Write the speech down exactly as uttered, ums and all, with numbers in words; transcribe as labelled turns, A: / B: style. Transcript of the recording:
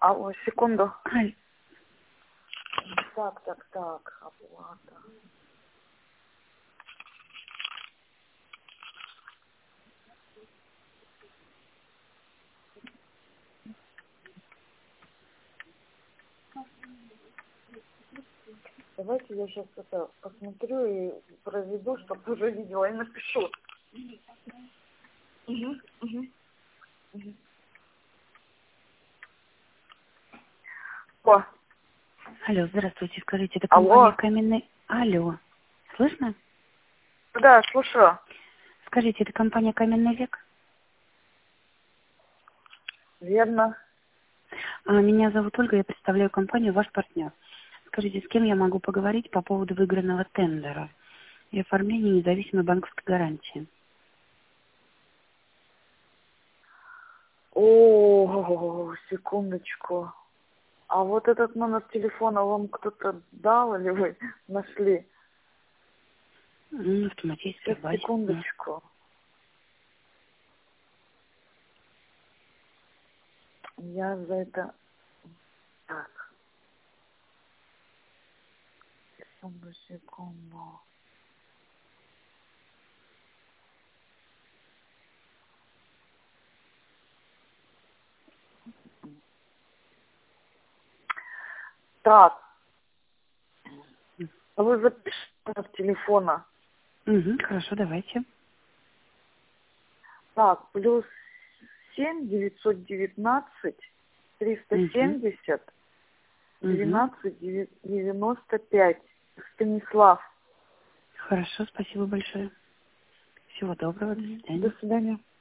A: Алло, секунду.
B: Аль.
A: Так, так, так, оплата. Давайте я сейчас это посмотрю и проведу, чтобы уже видела, и напишу. Угу, угу, угу. О.
B: Алло, здравствуйте, скажите, это
A: Алло.
B: компания Каменный... Алло, слышно?
A: Да, слушаю.
B: Скажите, это компания Каменный век?
A: Верно.
B: А, меня зовут Ольга, я представляю компанию «Ваш партнер». Скажите, с кем я могу поговорить по поводу выигранного тендера и оформления независимой банковской гарантии?
A: О, секундочку. А вот этот номер телефона вам кто-то дал или вы нашли?
B: Ну, автоматически
A: Сейчас,
B: в базе.
A: секундочку. Я за это... Так. Секунду, секунду. Так. Вы запишите номер телефона.
B: Угу, хорошо, давайте.
A: Так, плюс семь девятьсот девятнадцать триста семьдесят двенадцать девяносто пять. Станислав.
B: Хорошо, спасибо большое. Всего доброго, до свидания.
A: До свидания.